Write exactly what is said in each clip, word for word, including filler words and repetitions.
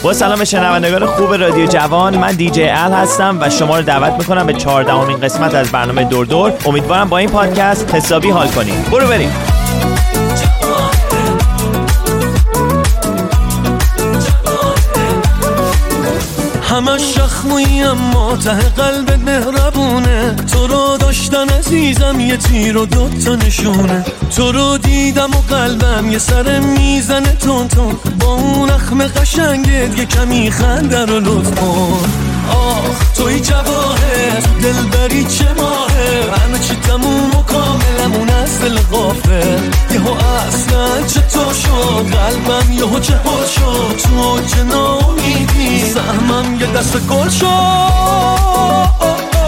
با سلام به شنوندگان خوب رادیو جوان، من دیجی ال هستم و شما رو دعوت میکنم به چهاردهمین قسمت از برنامه دور دور. امیدوارم با این پادکست حسابی حال کنید. برو بریم. همه شخمویی اما ته قلبت مهربونه، تو رو داشتن عزیزم یه تیر و دوتا نشونه، تو رو دیدم و قلبم یه سر میزنه تون تون، با اون اخم قشنگت یه کمی خنده رو لطف کن. آخ توی جواهر دلبری چه ماهه، همه چی تموم و کاملمون از دل غافل، یهو اصلا چطور شد قلبم یهو چه حال شد، تو چه ناامیدی سهمم یه دست گل شد.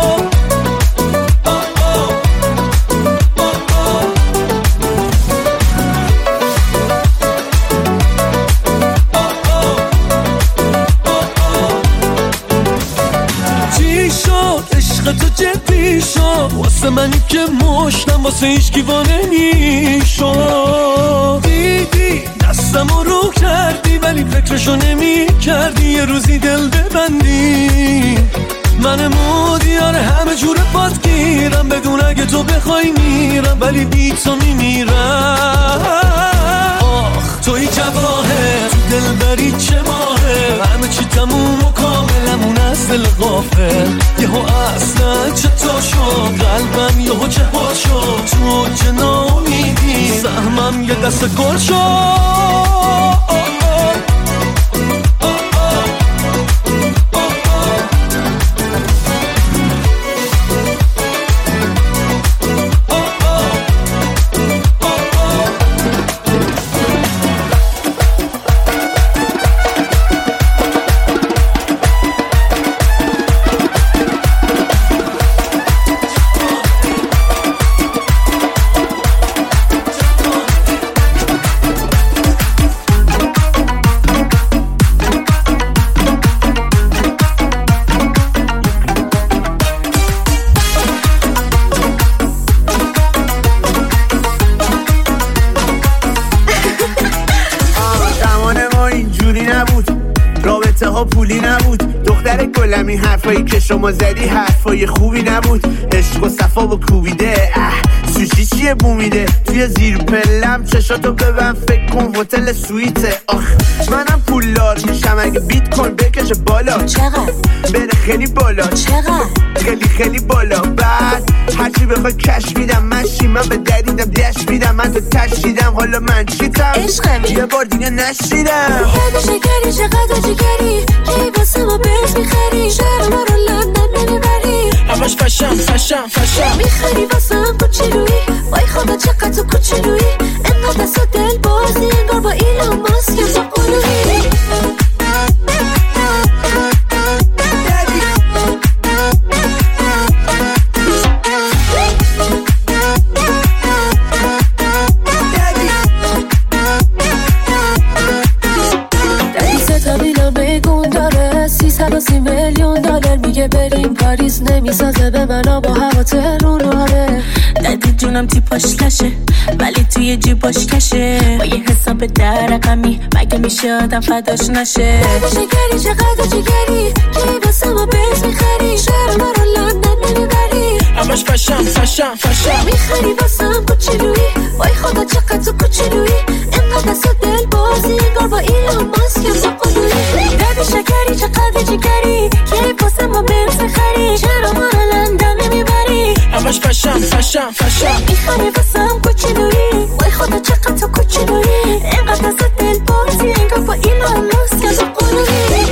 تو جدی شد واسه منی که مشتم واسه هیچ کیوانه میشد، دیدی دستم رو کردی ولی فکرشو نمی کردی یه روزی دل ببندی، من مودیاره همه جور پات گیرم، بدون اگه تو بخوای میرم ولی بی تو میمیرم. آخ توی جواهر تو دلبری چه ماهه، همه چی تموم و کاملمون از دل غافل، یهو اصلا چطور شد قلبم یهو چه حال شد، تو چه ناامیدی سهمم یه دست گل شد. پولی نبود دختر گلمی، حرفایی که شما زدی حرفای خوبی نبود، عشق و صفا با کوبیده سوشی چیه بومیده، توی زیر پلم چشاتو ببن فکر کن هتل سویته. آخ منم پولدار میشم اگه بیت کوین بکشه بالا، چقدر؟ بره خیلی بالا، چقدر؟ خیلی خیلی بالا، بعد هرچی بخوای کش میدم، من شیمم به دریدم دش میدم، من تو تشیدم حالا من چیتم عشقمی یه بار دیگه نشیدم. یاد شکری چقدر جگری کی واسه ما برز میخری، شهر ما رو لندن نمیبری، همش فشم فشم فشم میخری واسه هم کوچولویی، وای خدا چقدر تو کوچولویی، انقدر دست و دل بازی انگار با ایلان ماسک با قلوبی. سی میلیون دلار میگه بریم پاریس، نمیسازه به منو با هوا تهرونه، دادی جونم تیپاش کشه ولی توی جیباش کشه، با یه حساب در رقمی مگه میشه آدم فداش نشه. شکری چقدر جگری کی واسه ما برز میخری، شهر ما رو لندن نمیبری، همش فشم فشم فشم میخری واسه هم کوچولویی، وای خدا چقدر تو کوچولویی، انقدر دست و دل بازی انگار با ایلان ماسک با قلوبی. دادی شکری چقدر جگری کی واسه ما برز میخری، چرا ما رو لندن نمیبری، همش فشم فشم فشم میخری واسه هم کوچولویی، وای خدا چقدر تو کوچولویی، انقدر دست و دل بازی انگار با ایلان ماسک با قلوبی.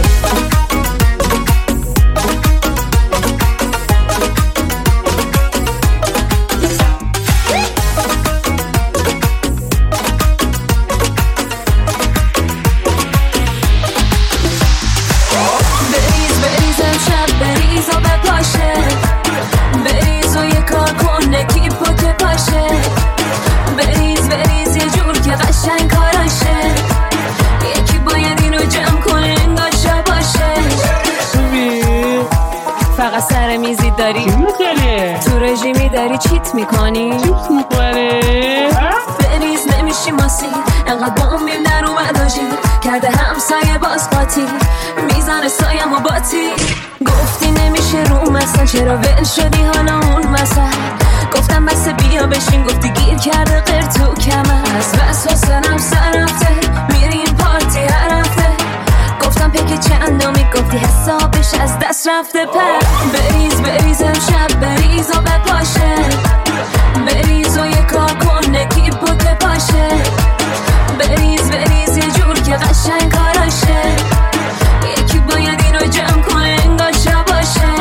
سر میزی داری تو رژیمی داری چیت میکنی چیت میکنی بریز نمیشه باشی ماسی انقدر بامبیم در اومد آجی کرده همسایه باز قاطی میزنه سایم و باتی گفتی نمیشه روم اصلا چرا ول شدی حالا اون مثل گفتم بس بیا بشین گفتی گیر کرده غیر تو کمر از بس حسنم سر رفته میریم پارتی هر هفته گفتم پک چندمی گفتی حسابش از دست رفته پر بریز بریز امشب بریز و بپاشه بریز و یه کار کن نکیب و که پاشه بریز بریز یه جور که قشنگ کاراشه یکی باید این رو جمع کنه انگار شب باشه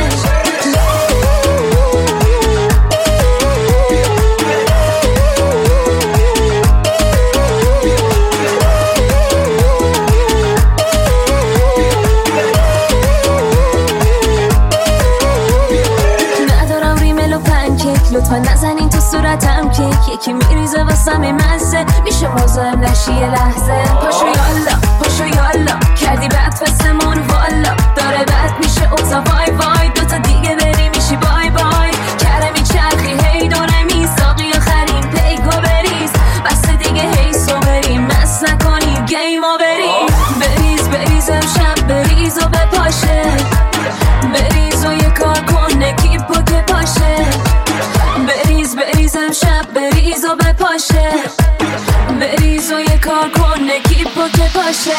لطفا نزنین تو صورتم که یکی میریزه واسم این مزه میشه مزاحم نشی یه لحظه پاشو یالا پاشو یالا کردی بد فستمون والا داره بد میشه اوزا وای وای دوتا دیگه بری میشی بای بای کرمی چرخی هی دونه میساقی آخرین پیکو بریز بس دیگه هی سو بریم مس نکنی گیم و بریم بریز بریز امشب بریز و بپاشه بریز و یه کار کن نکیب و که پاشه بریز بریز امشب بریز و بپاشه بریز و یه کار کن نکیب و که پاشه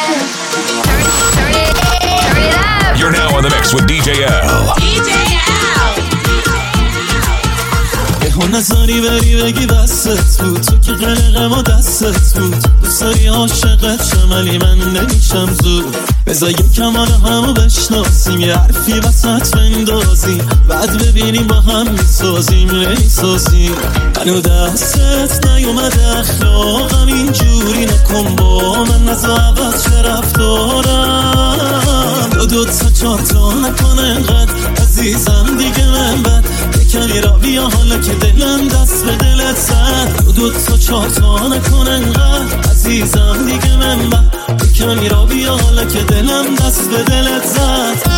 You're now on the mix with دی جی L. دی جی L. یهو نظری بری بگی بستت بود تو که قلقم و دستت بود دوست داری عاشقت شم ولی من نمیشم زود بذار یکم حالا همو بشناسیم یه حرفی وسط بندازیم بعد ببینیم با هم میسازیم نمیسازیم هنو دستت نیومده اخلاقم اینجوری نکن با من نزا عوض چه رفتارم دو دو تا چار تا نکن انقدر عزیزم دیگه من بد یکنی را بیا حالا که دلم دست به دلت زد دو دو تا چار تا نکن انقدر عزیزم دیگه من بد یکنی را بیا حالا که دلم دست به دلت زد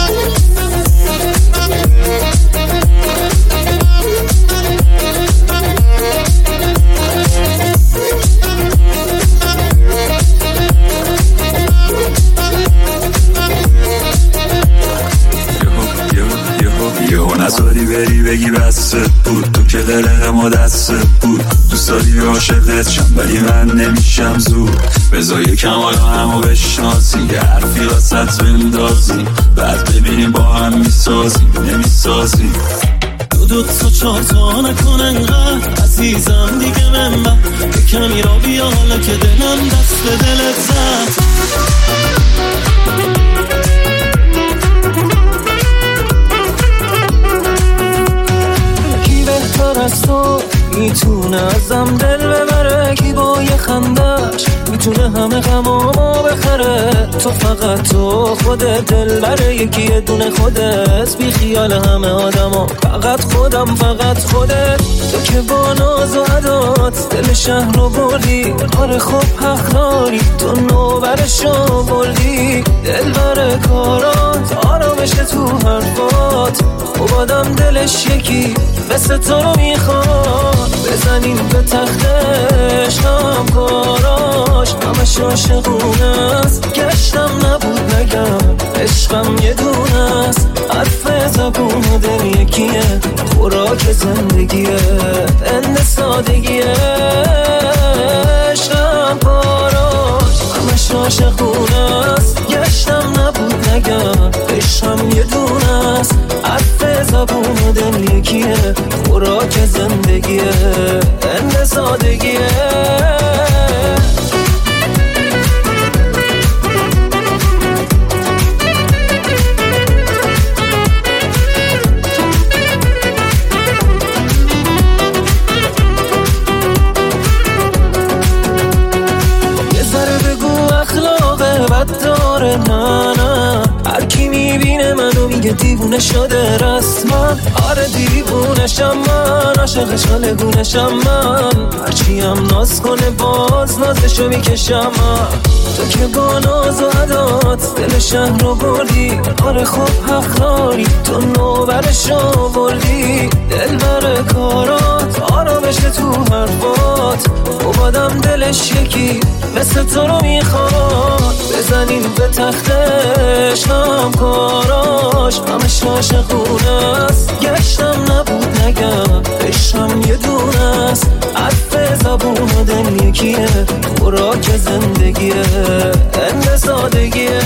یهو نزاری بری بگی بستت بود تو که دلقم و دستت بود دوست داری عاشقت شم ولی من نمیشم زود بذار یکم حالا همو بشناسیم یه حرفی وسط بندازیم بعد ببینیم با هم میسازیم نمیسازیم دو دو تا چار تا نکن انقدر عزیزم دیگه من با یکمی را بیا حالا که دلم دست به دلت زد بهتر از تو میتونه ازم دل ببره کی با یه خندش میتونه همه غمامو بخره تو فقط تو خودت دل بره یکی یه دونه خودت بی خیال همه آدما فقط خودم فقط خودت تو که با ناز و عدات دل شهر رو بردی آره خوب حق داری تو نوبرشو بردی دل بره کارات آرامش تو حرفات خوب آدم دلش یکی مثل تو رو میخواد بزنیم به تختش هم کاراش همش عاشقونه است گشتم نبود نگم عشقم یه دونه است حرف زبون دل یکیه خوراک زندگیه اند سادگیه عشقم کاراش همش عاشقونه است گشتم نبود نگم عشقم یه دونه است حرف زبون دل یکیه خوراک زندگیه اند سادگیه یه ذره بگو اخلاق بد داره نه نه هر کی میبینه منو میگه دیوونه شده رسما آره دیوونشم من عاشقش حالگونشم من هرچی هم ناز کنه باز نازشو میکشم من تو که با ناز و عدات دل شهر رو بردی. آره خب حق داری تو نوبرش آوردی. دل بر کارات آرامش تو حرفات اومدم دلش یکی مثل تو رو میخواد. بزنین به تختش هم کاراش همش عاشقونه است. گشتم نبود نگم عشقم یه دونه است. عطف زبون و دل یکیه خوراک زندگیه اند سادگیه.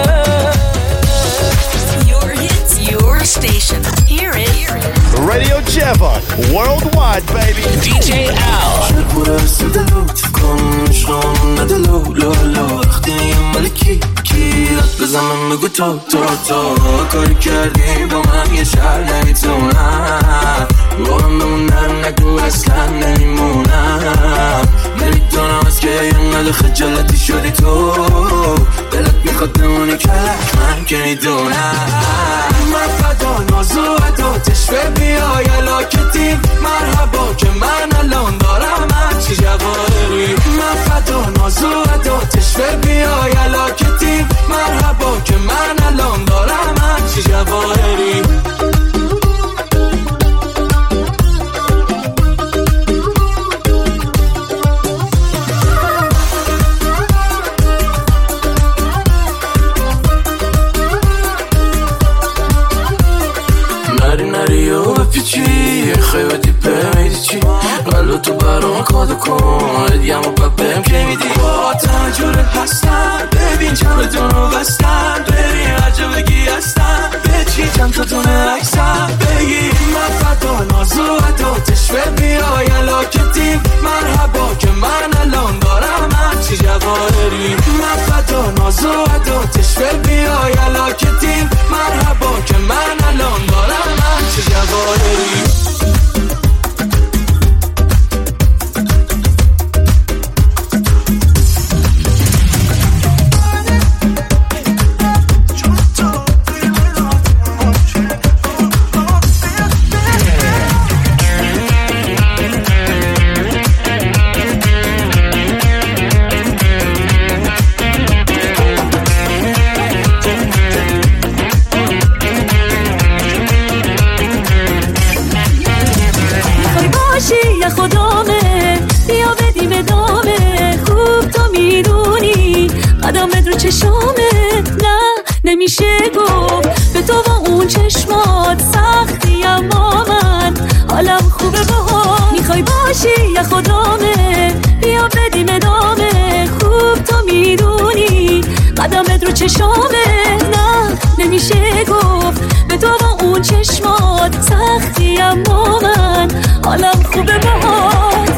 Your hits, your station. Hear it. Radio Javon, worldwide, baby. دی جی Al. شکور سدلو تکن شام ندلو لولو وقتی ملکی کیات بزنم بگو تو تو تو کاری کردی با من یه شهر نمیتونم با من بمونن نگو اصلا نمیمونم. نمیتونم از که اینقدر خجالتی شدی تو. دلت میخواد بمونی کلک من که میدونم. من فدا نازو عداتش به بیای علاکتی مرحبا که من الان دارم هرچی جواهری. من فدا نازو عداتش به بیای علاکتی مرحبا که من الان دارم هرچی جواهری. پیچی خیلی دیپه میدی چی قلو تو برام کادو کن ادیم و پپم که میدی. با تجربه هستن ببین چمدون رو بستن بریم عجب بگی هستن به چی چند تا تونه اکسن بگی. من فدا نازو عداتش به بیای علاکتی مرحبا که من الان دارم هرچی جواهری. من فدا نازو عداتش به بیای علاکتی مرحبا که من الان دارم هرچی جواهری. خدامه بیا بدیم ادامه خوب تو میدونی قدمت رو چشامه. نه نمیشه گفت به تو با اون چشمات سختی اما من حالم خوبه باها. میخوای باشی یا خدامه بیا بدیم ادامه خوب تو میدونی قدمت رو چشامه. نه نمیشه گفت به تو با اون چشمات سختی اما من حالم خوبه باهات.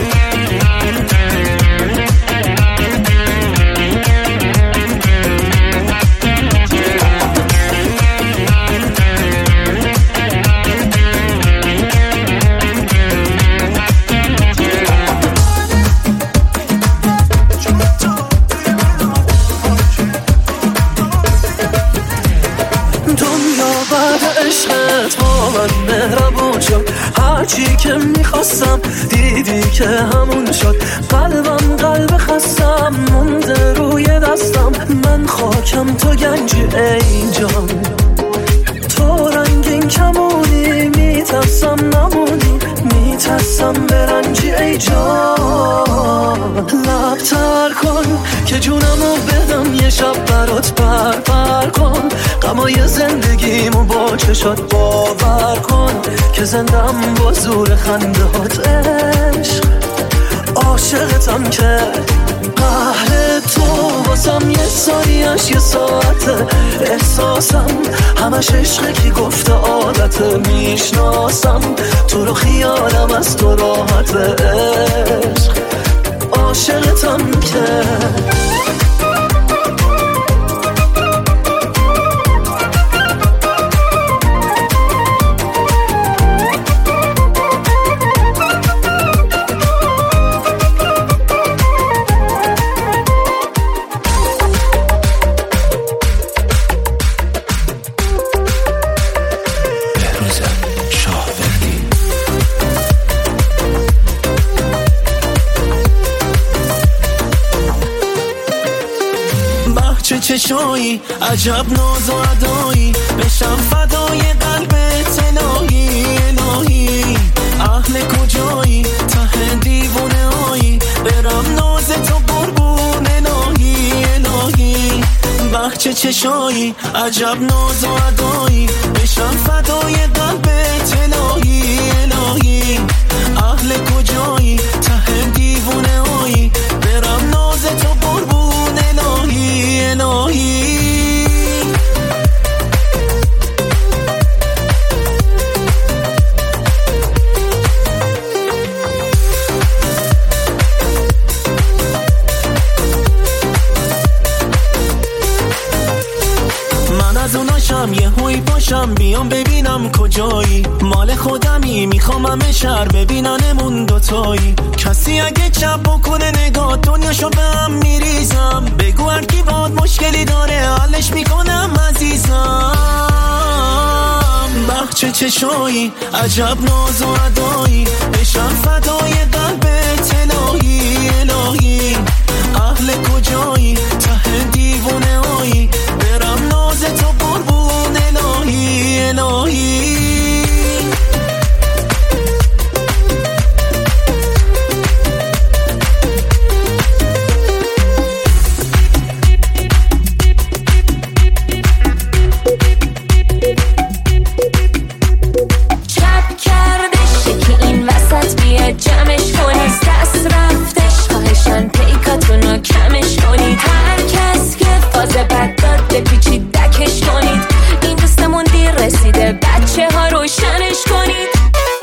هرچی که میخواستم دیدی که همون شد. قلبم قلب خستم مونده روی دستم. من خاکم تو گنجی ای جان تو رنگین کمونی میترسم نمونی میترسم برنجی ای جان. لبتر کن که جونمو بدم یه شب برات پر پر کن. غمای زندگیمو با چشات باور کن که زندم با زور خندهات عشق. عاشقتم که قهر تو واسم یه ثانیه‌اش یه ساعته. احساسم همش عشقه که گفته عادته. میشناسم تو رو خیالم از تو راحت عشق. عاشقتم که چشایی عجب ناز و ادایی بشم فدای قلبت الهی الهی اهل کجایی ته دیوونه هایی برم ناز تو قربون الهی الهی بچه چشایی عجب ناز و ادایی بشم فدای قلبت الهی الهی اهل کجایی ته دیوونه هایی برم ناز تو قربون الهی الهی از اوناشم یه هوی باشم بیام ببینم کجایی مال خودمی میخوام همه شهر ببیننمون دوتایی کسی اگه چپ بکنه نگاه دنیاشو به هم میریزم بگو هر کی باد مشکلی داره حلش میکنم عزیزم بخچه چشایی عجب ناز و ادایی بشم فدای قلبت الهی الهی اهل کجایی ته دیوونه هایی برم ناز تو قربون الهی الهی چپ کردش که این وسط بیاد جمعش کنید دست رفتش خواهشان پیکاتونو کمش کنید هر کس که فاز بد داد بپیچید دکش کنید این دوستمون دیر رسیده بچه ها روشنش کنید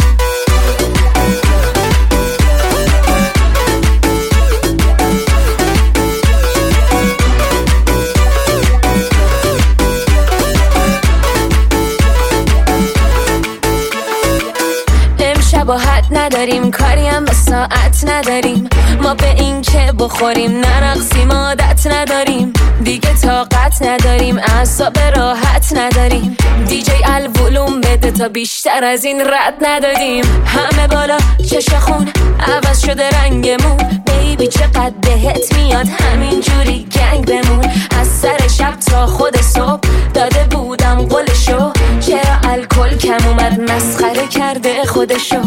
شباهت نداریم کاری هم به ساعت نداریم ما به این که بخوریم نرقصیم عادت نداریم دیگه طاقت نداریم اعصاب راحت نداریم دیجی الولوم بده تا بیشتر از این رد ندادیم همه بالا چش خون عوض شده رنگمون بیبی چقدر بهت میاد همین جوری گنگ بمون از سر شب تا خود صبح داده بودم قولشو چرا الکل کم اومد مسخره کرده خودشو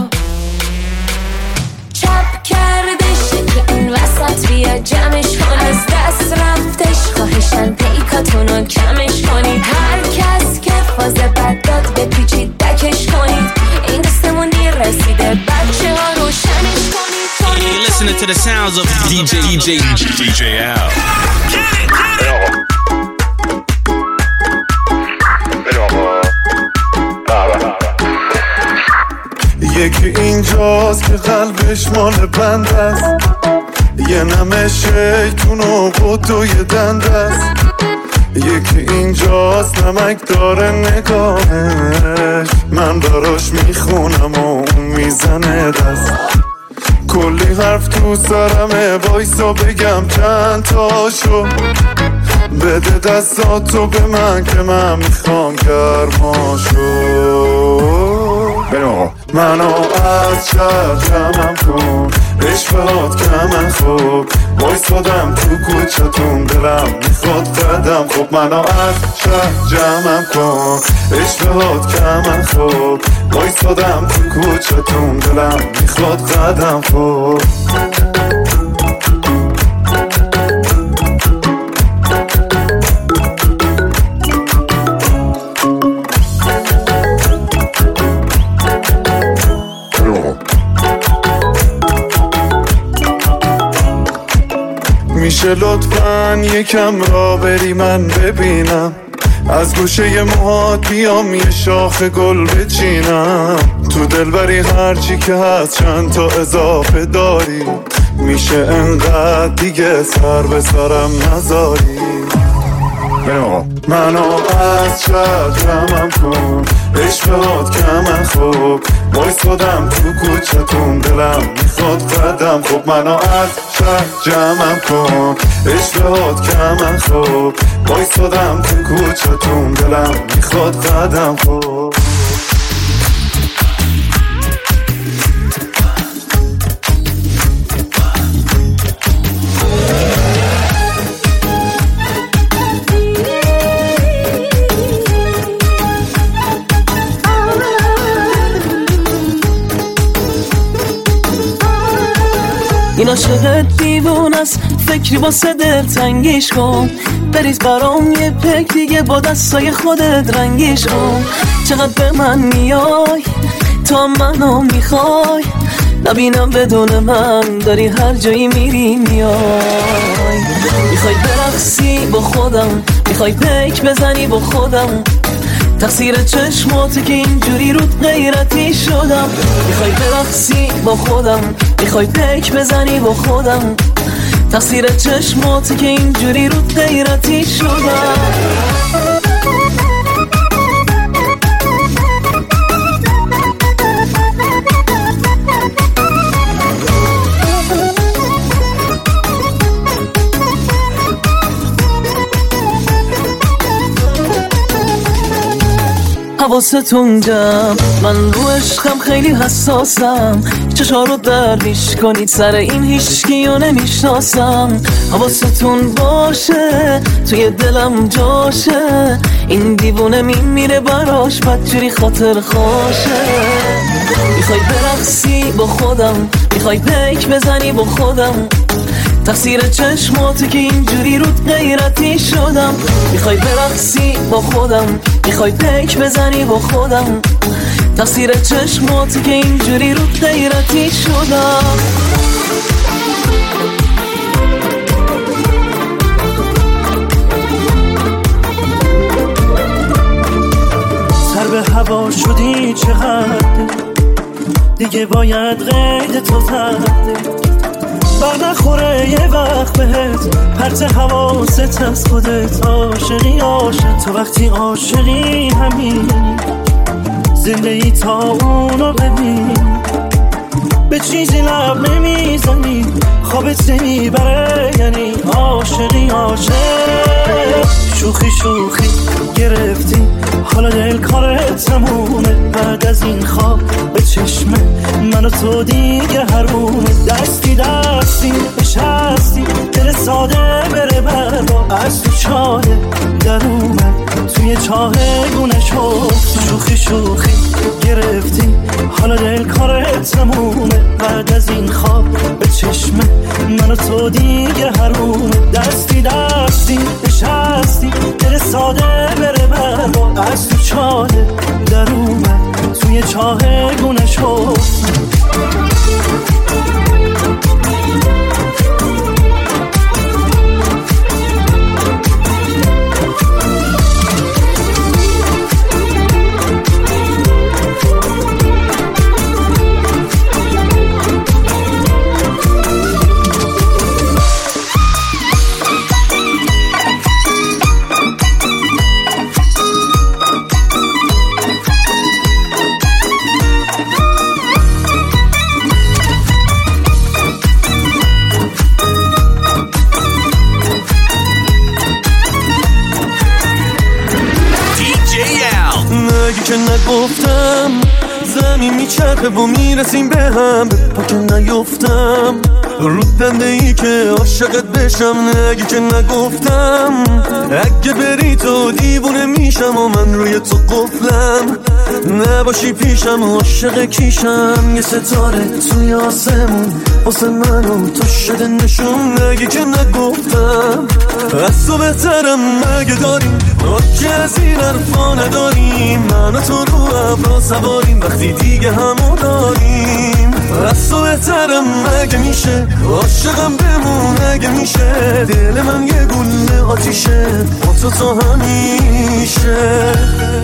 چپ کردش که این وسط بیا جمعش کن از دست رفتش خواهشن پیکاتونو کمش کنید هر کس که فاز بد داد بپیچید دکش کنید این دستمون دیر رسیده بچه ها روشنش کنید You're listening to the sounds of دی جی دی جی دی جی Al. یکی اینجاست که قلبش مال بند است یه نمه شیطون و قطع یه دند است یکی اینجاست نمک داره نگاهش من براش میخونم و اون میزنه دست کلی حرف تو سرمه وایسا بگم چند تاشو بده دستاتو به من که من میخوام گرماشو منو از شهر جمعم کن عشقات کمن خوب وایسادم تو کوچتون دلم میخواد قدم خوب منو از شهر جمعم کن عشقات کمن خوب وایسادم تو کوچتون دلم میخواد قدم خوب میشه لطفاً یکم را بری من ببینم از گوشه موهات بیام یه شاخ گل بچینم تو دلبری هرچی که هست چند تا اضافه داری میشه انقدر دیگه سر به سرم نذاری منو از شهر جمعم کن عشقات کمن خوب وایسادم تو کوچتون دلم میخواد قدم خوب منو از شهر جمعم کن عشقات کمن خوب وایسادم تو کوچتون دلم میخواد قدم خوب عاشقت دیوون است، فکری واسه دل تنگیش کن. بریز برام یه پک دیگه با دستای خودت رنگیش کن. چقدر به من میای تا منو میخوای، نبینم بدون من داری هر جایی میری میای. میخوای برقصی با خودم، میخوای پیک بزنی با خودم، تقصیر چشماتی که اینجوری رود غیرتی شدم. میخوای برقصی با خودم، میخوای پیک بزنی با خودم، تقصیر چشماتی که اینجوری رود غیرتی شدم. حواستون جمع، من رو عشقم خیلی حساسم. چشا رو درویش کنید سر این هیچکیو نمیشناسم. حواستون باشه توی دلم جاشه، این دیوونه میمیره براش بدجوری خاطر خوشه. میخوای برقصی با خودم، میخوای پیک بزنی با خودم، تقصیر چشماتی که اینجوری رود غیرتی شدم. میخوای برقصی با خودم، میخوای پیک بزنی با خودم، تقصیر چشماتی که اینجوری رود غیرتی شدم. سر به هوا شدی چقدر، دیگه باید قید تو زده. بر نخوره یه وقت بهت پرت حواست از خودت. عاشقی عاشق تو وقتی عاشقی همین زنده ای تا اونو ببین. به چیزی لب نمیزنی خوابت نمیبره، یعنی عاشقی عاشق. شوخی شوخی گرفتی حالا دل کارت تمومه. بعد از این خواب به چشم من و تو دیگه حرومه. دستی دستی بشستی دل ساده بره برا، از تو چاله در اومد توی چاه گونه شد. شوخی شوخی گرفتی حالا دل کارت تمومه. بعد از این خواب به چشم من و تو دیگه حرومه. دستی دستی بشستی دل ساده بره برا، از تو چاله در اومد توی چاه گونه شد. که نگفتم زمین میچرخه و میرسیم به هم، به پا که نیفتم رو دنده ای که عاشقت بشم. نگی که نگفتم اگه بری تو دیوونه میشم و من روی تو قفلم. نباشی پیشم عاشق کیشم، یه ستاره توی آسمون واسه منو تو شده نشون. نگی که نگفتم از تو بهترم مگه داریم که از این حرفا نداریم. من و تو رو ابرا سواریم وقتی دیگه همو داریم. از تو بهترم مگه میشه عاشقم بمون اگه میشه. دل من یه گونه آتیشه با تو تا همیشه.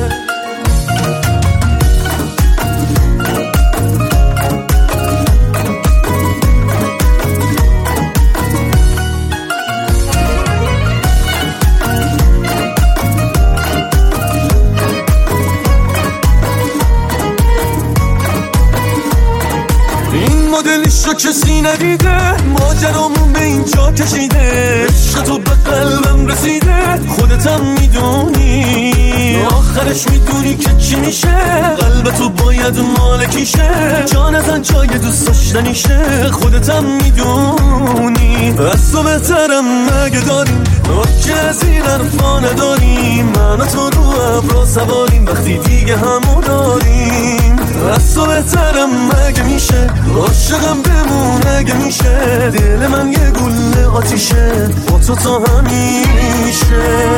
مدلش رو کسی ندیده، ماجرامون به اینجا کشیده. عشق تو به قلبم رسیده، خودتم میدونی آخرش میدونی که چی میشه. قلب تو باید مالکیشه، جان ازن جای دوست داشتنیشه. خودتم میدونی از تو بهترم مگه داریم که از این حرفا نداریم. من و تو رو ابرا سواریم وقتی دیگه همو داریم. از تو بهترم مگه میشه عاشقم بمونه اگه میشه دل من یه گل آتیشه با تو تا همیشه.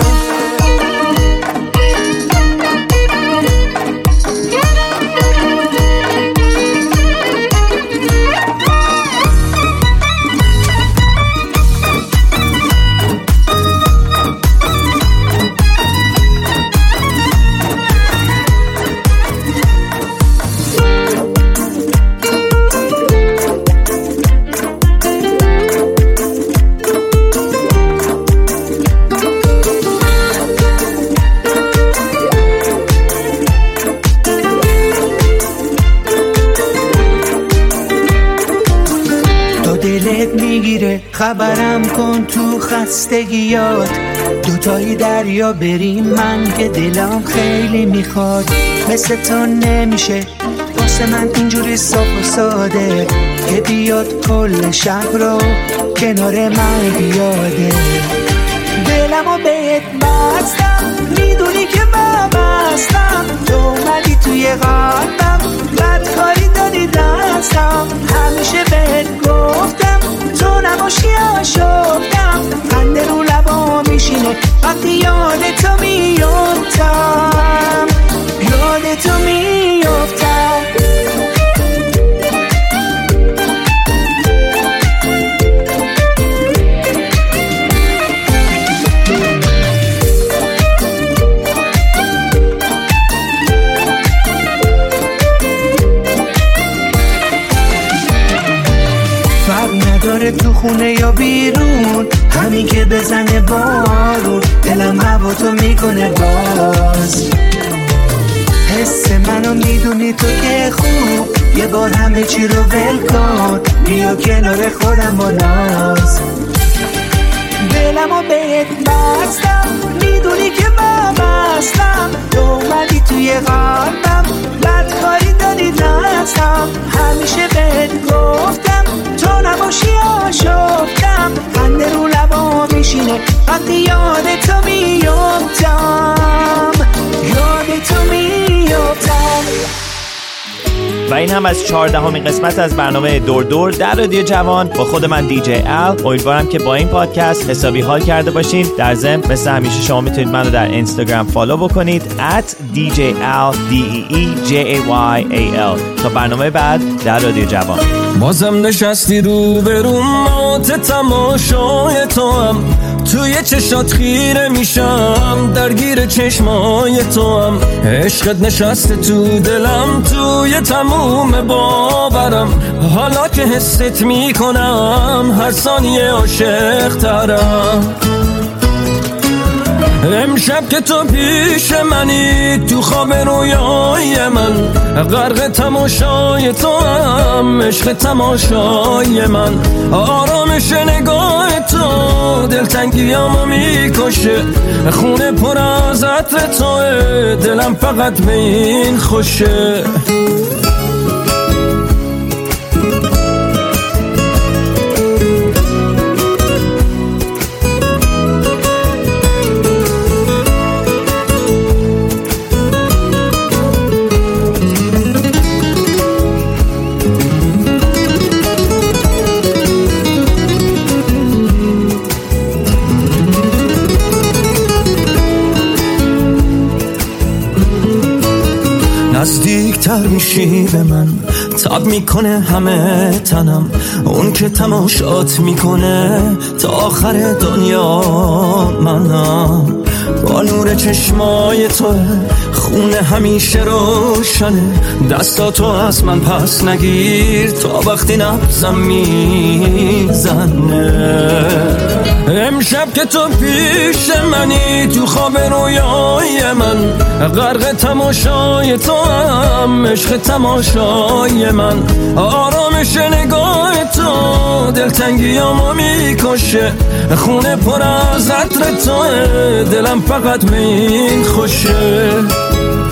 خبرم کن تو خستگیات دوتایی دریا بریم من که دلم خیلی میخواد مثل تو نمیشه واسه من اینجوری صاف و ساده که بیاد کل شهر رو کنار من بیاده دلمو بهت بستم میدونی که من بستم تو اومدی توی قلبم بدکاری دادی دستم همیشه بهت گفتم تو نباشی آشفتم خنده رو لبا میشینه وقتی یاد تو میافتم یاد تو میافتم تو خونه یا بیرون همین که بزنه بارون دلم هوا تو میکنه باز حس منو میدونی تو که خوب یه بار همه چی رو ول کن بیا کنار خودم با ناز دلمو بهت بستم میدونی که من بستم تو اومدی توی قلبم بدکاری دادی دستم همیشه بهت گفتم تو نباشی آشفتم خنده رو لبا میشینه وقتی یاد تو میافتم یاد تو میافتم. و این هم از چهاردهمین قسمت از برنامه دور دور در رادیو جوان با خود من دیجی ال. امیدوارم که با این پادکست حسابی حال کرده باشین. در ضمن مثل همیشه شما میتونید منو در اینستاگرام فالو بکنید ات دی جی ال دی ای ای جی ای وای ای ال. تا برنامه بعد در رادیو جوان. بازم نشستی رو به رو مات تماشای تو هم توی چشات خیره میشم درگیر چشمای تو هم عشقت نشسته تو دلم توی تموم باورم حالا که حست میکنم هر ثانیه عاشق ترم امشب که تو پیش منی تو خواب رویای من غرق تماشای تو هم عشق تماشای من آرامش نگاه تو دلتنگیامو میکشه خونه پر از عطر توه دلم فقط به این خوشه نزدیکتر میشی به من تاب میکنه همه تنم اون که تماشات میکنه تا آخر دنیا منم با نور چشمای توه خونه همیشه روشنه دستاتو از من پس نگیر تا وقتی نبزم میزنه امشب که تو پیش منی تو خواب رویای من غرق تماشای تو هم عشق تماشای من آرامش نگاه تو دلتنگیامو میکشه خونه پر از عطر توه دلم فقط به این خوشه